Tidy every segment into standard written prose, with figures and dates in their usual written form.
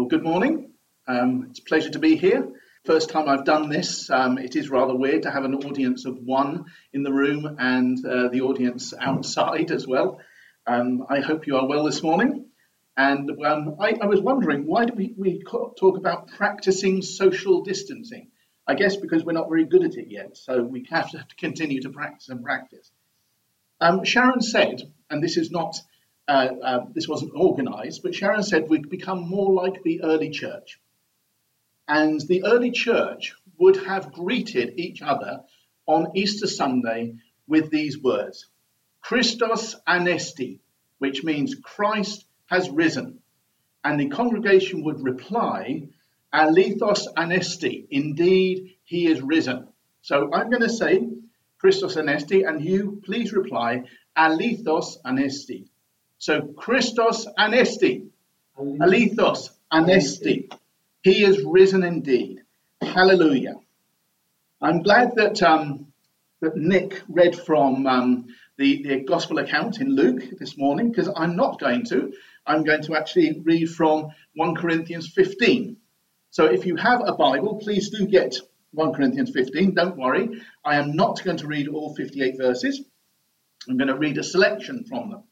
Well, good morning. It's a pleasure to be here. First time I've done this. It is rather weird to have an audience of one in the room and the audience outside as well. I hope you are well this morning. And I was wondering, why do we talk about practicing social distancing? I guess because we're not very good at it yet, so we have to continue to practice and practice. Sharon said, and this is not, this wasn't organised, but Sharon said we'd become more like the early church. And the early church would have greeted each other on Easter Sunday with these words, Christos Anesti, which means Christ has risen. And the congregation would reply, Alethos Anesti, indeed he is risen. So I'm going to say Christos Anesti, and you please reply, Alethos Anesti. So Christos Anesti, Alethos Anesti. He is risen indeed. Hallelujah. I'm glad that that Nick read from the gospel account in Luke this morning, because I'm not going to. I'm going to actually read from 1 Corinthians 15. So if you have a Bible, please do get 1 Corinthians 15. Don't worry. I am not going to read all 58 verses. I'm going to read a selection from them.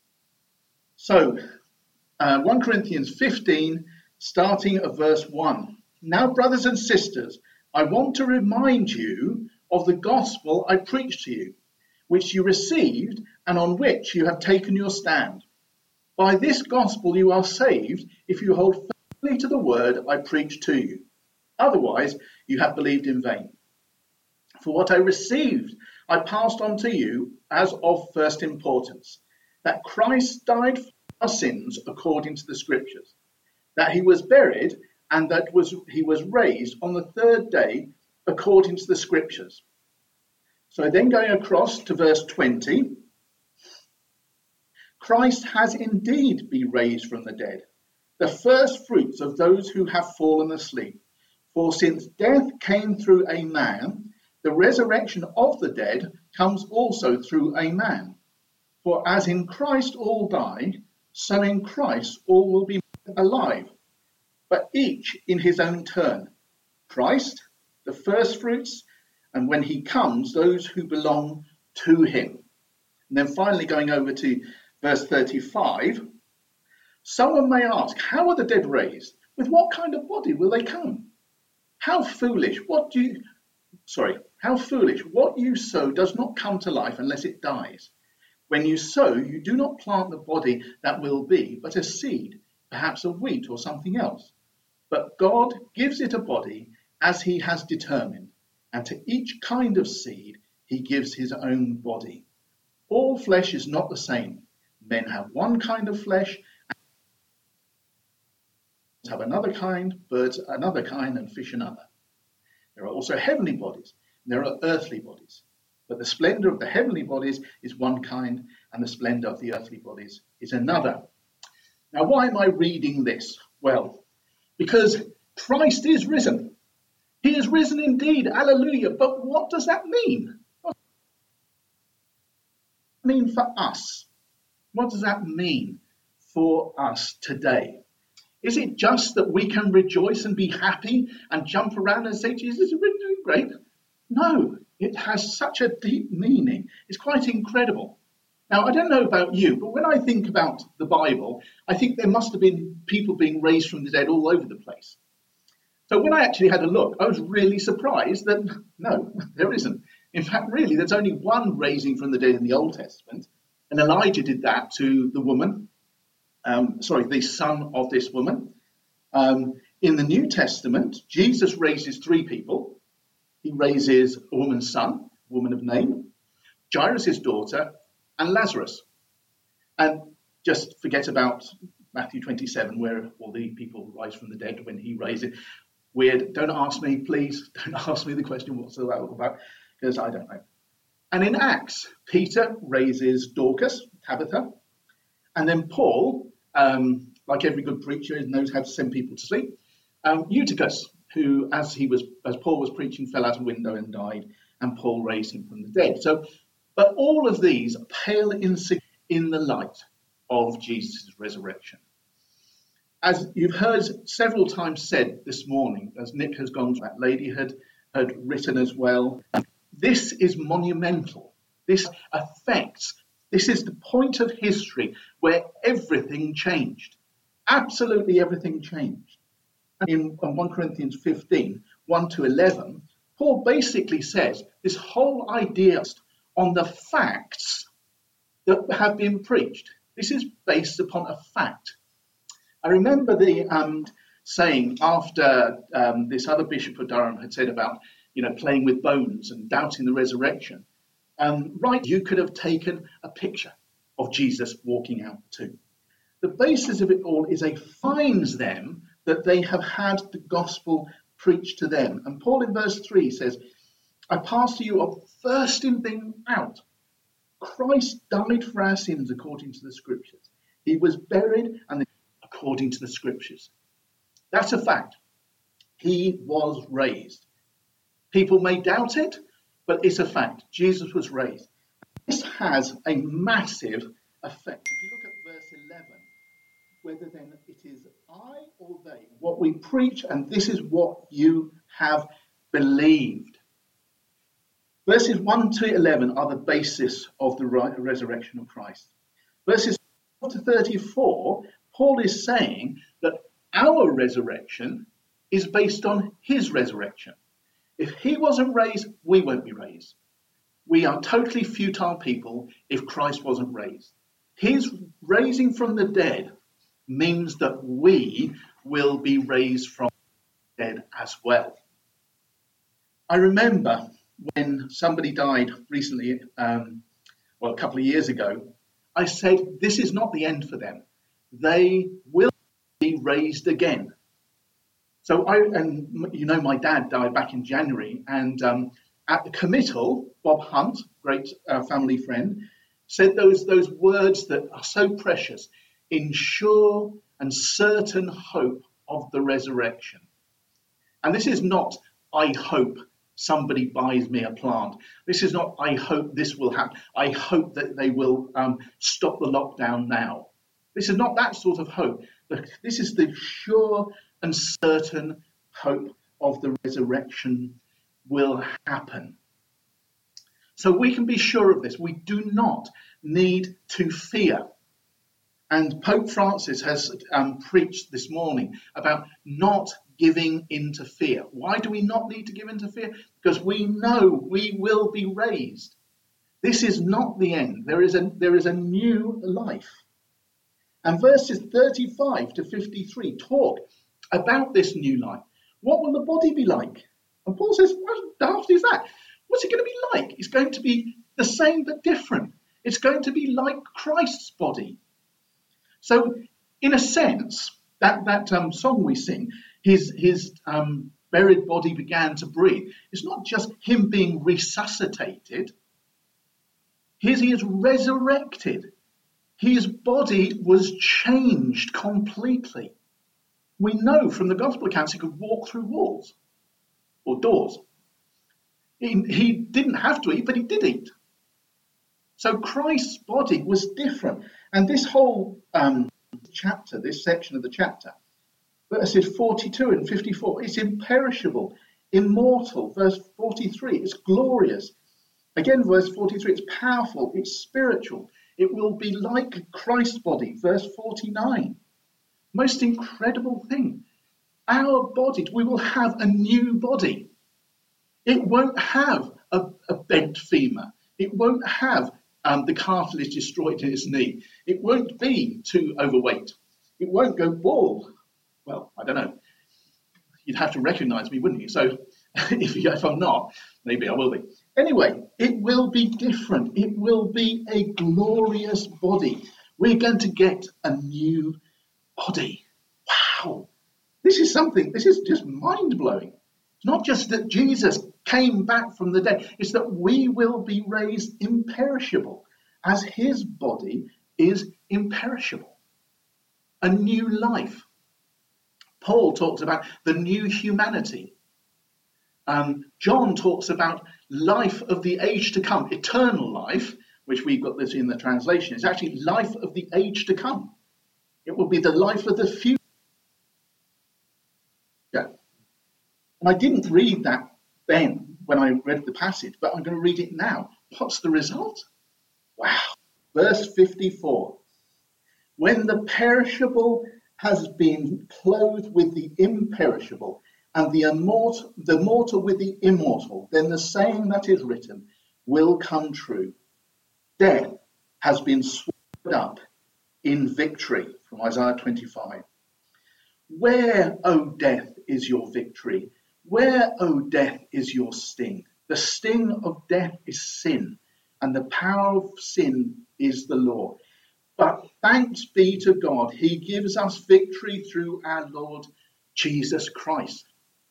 So 1 Corinthians 15, starting at verse 1. Now, brothers and sisters, I want to remind you of the gospel I preached to you, which you received and on which you have taken your stand. By this gospel you are saved if you hold firmly to the word I preached to you. Otherwise, you have believed in vain. For what I received, I passed on to you as of first importance, that Christ died for our sins according to the Scriptures, that he was buried, and that he was raised on the third day according to the Scriptures. So then going across to verse 20, Christ has indeed been raised from the dead, the first fruits of those who have fallen asleep. For since death came through a man, the resurrection of the dead comes also through a man. For as in Christ all die, so in Christ all will be made alive, but each in his own turn. Christ, the first fruits, and when he comes, those who belong to him. And then finally going over to verse 35, someone may ask, how are the dead raised? With what kind of body will they come? How foolish, what you sow does not come to life unless it dies. When you sow, you do not plant the body that will be, but a seed, perhaps of wheat or something else. But God gives it a body as he has determined, and to each kind of seed he gives his own body. All flesh is not the same. Men have one kind of flesh, and have another kind, birds another kind, and fish another. There are also heavenly bodies, and there are earthly bodies. But the splendor of the heavenly bodies is one kind, and the splendor of the earthly bodies is another. Now, why am I reading this? Well, because Christ is risen. He is risen indeed. Hallelujah. But what does that mean? What does that mean for us? What does that mean for us today? Is it just that we can rejoice and be happy and jump around and say, Jesus is doing great? No, it has such a deep meaning. It's quite incredible. Now, I don't know about you, but when I think about the Bible, I think there must have been people being raised from the dead all over the place. So when I actually had a look, I was really surprised that no, there isn't. In fact, really, there's only one raising from the dead in the Old Testament, and Elijah did that to the woman, the son of this woman. In the New Testament, Jesus raises three people. He raises a woman's son, a woman of name, Jairus' daughter, and Lazarus. And just forget about Matthew 27, where all the people rise from the dead when he raises. Weird. Don't ask me, please. Don't ask me the question, what's that all about? Because I don't know. And in Acts, Peter raises Dorcas, Tabitha. And then Paul, like every good preacher, knows how to send people to sleep. Eutychus, who, as Paul was preaching, fell out a window and died, and Paul raised him from the dead. So, but all of these pale in the light of Jesus' resurrection. As you've heard several times said this morning, as Nick has gone, that lady had written as well, this is monumental. This affects, this is the point of history where everything changed. Absolutely everything changed. In 1 Corinthians 15, 1 to 11, Paul basically says this whole idea on the facts that have been preached. This is based upon a fact. I remember the saying after this other Bishop of Durham had said about, playing with bones and doubting the resurrection. Right, you could have taken a picture of Jesus walking out too. The basis of it all is he finds them that they have had the gospel preached to them. And Paul in verse 3 says, I pass to you of first in being out. Christ died for our sins according to the scriptures. He was buried and according to the scriptures. That's a fact. He was raised. People may doubt it, but it's a fact. Jesus was raised. This has a massive effect. If you look at verse 11, whether then it is I or they, what we preach, and this is what you have believed. Verses 1 to 11 are the basis of the resurrection of Christ. Verses 12 to 34, Paul is saying that our resurrection is based on his resurrection. If he wasn't raised, we won't be raised. We are totally futile people if Christ wasn't raised. His raising from the dead means that we will be raised from the dead as well. I remember when somebody died recently, a couple of years ago, I said, this is not the end for them. They will be raised again. So my dad died back in January, and at the committal, Bob Hunt, great family friend, said those words that are so precious, in sure and certain hope of the resurrection. And this is not, I hope somebody buys me a plant. This is not, I hope this will happen. I hope that they will stop the lockdown now. This is not that sort of hope. This is the sure and certain hope of the resurrection will happen. So we can be sure of this. We do not need to fear. And Pope Francis has preached this morning about not giving in to fear. Why do we not need to give in to fear? Because we know we will be raised. This is not the end. There is a new life. And verses 35 to 53 talk about this new life. What will the body be like? And Paul says, what daft is that? What's it going to be like? It's going to be the same but different. It's going to be like Christ's body. So, in a sense, that song we sing, his buried body began to breathe. It's not just him being resuscitated. He is resurrected. His body was changed completely. We know from the gospel accounts he could walk through walls or doors. He didn't have to eat, but he did eat. So Christ's body was different. And this whole chapter, this section of the chapter, verses 42 and 54, it's imperishable, immortal. Verse 43, it's glorious. Again, verse 43, it's powerful, it's spiritual. It will be like Christ's body. Verse 49, most incredible thing. Our bodies, we will have a new body. It won't have a bent femur. It won't have the cartilage destroyed in its knee. It won't be too overweight. It won't go bald. Well, I don't know. You'd have to recognize me, wouldn't you? So if I'm not, maybe I will be. Anyway, it will be different. It will be a glorious body. We're going to get a new body. Wow. This is just mind-blowing. It's not just that Jesus came back from the dead. It's that we will be raised imperishable as his body is imperishable. A new life. Paul talks about the new humanity. John talks about life of the age to come, eternal life, which we've got this in the translation. It's actually life of the age to come. It will be the life of the future. And I didn't read that then when I read the passage, but I'm going to read it now. What's the result? Wow. Verse 54. When the perishable has been clothed with the imperishable, and the mortal with the immortal, then the saying that is written will come true. Death has been swallowed up in victory, from Isaiah 25. Where, O death, is your victory? Where, O death, is your sting? The sting of death is sin, and the power of sin is the law. But thanks be to God, he gives us victory through our Lord Jesus Christ.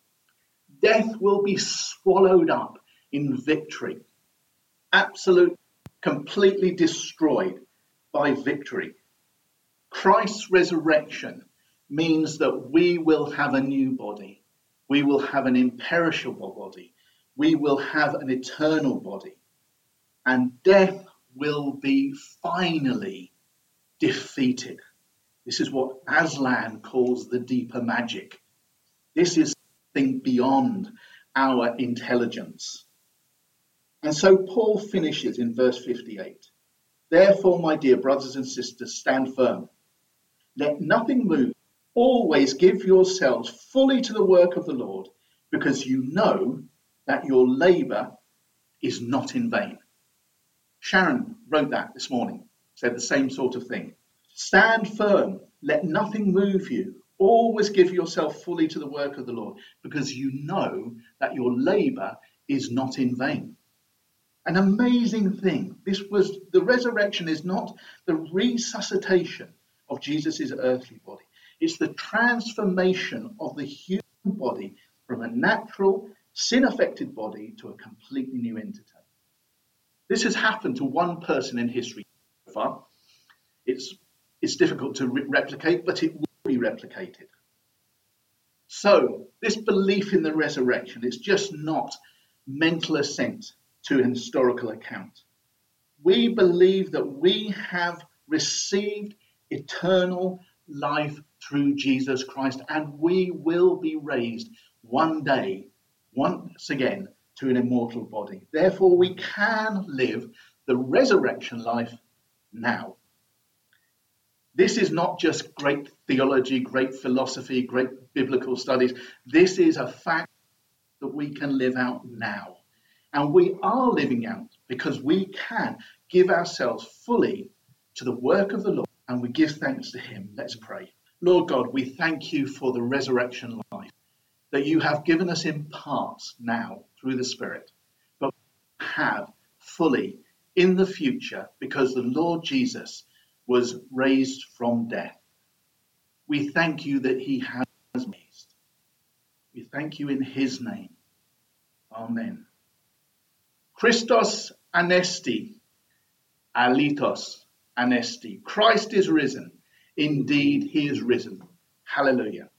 Death will be swallowed up in victory. Absolute, completely destroyed by victory. Christ's resurrection means that we will have a new body. We will have an imperishable body. We will have an eternal body. And death will be finally defeated. This is what Aslan calls the deeper magic. This is something beyond our intelligence. And so Paul finishes in verse 58. Therefore, my dear brothers and sisters, stand firm. Let nothing move. Always give yourselves fully to the work of the Lord, because you know that your labor is not in vain. Sharon wrote that this morning, said the same sort of thing. Stand firm. Let nothing move you. Always give yourself fully to the work of the Lord, because you know that your labor is not in vain. An amazing thing. The resurrection is not the resuscitation of Jesus' earthly body. It's the transformation of the human body from a natural, sin-affected body to a completely new entity. This has happened to one person in history so far. It's difficult to replicate, but it will be replicated. So this belief in the resurrection is just not mental assent to an historical account. We believe that we have received eternal life through Jesus Christ, and we will be raised one day, once again, to an immortal body. Therefore, we can live the resurrection life now. This is not just great theology, great philosophy, great biblical studies. This is a fact that we can live out now. And we are living out because we can give ourselves fully to the work of the Lord, and we give thanks to him. Let's pray. Lord God, we thank you for the resurrection life that you have given us in parts now through the Spirit, but we have fully in the future because the Lord Jesus was raised from death. We thank you that he has raised. We thank you in his name. Amen. Christos anesti, alitos anesti. Christ is risen. Indeed, he is risen. Hallelujah.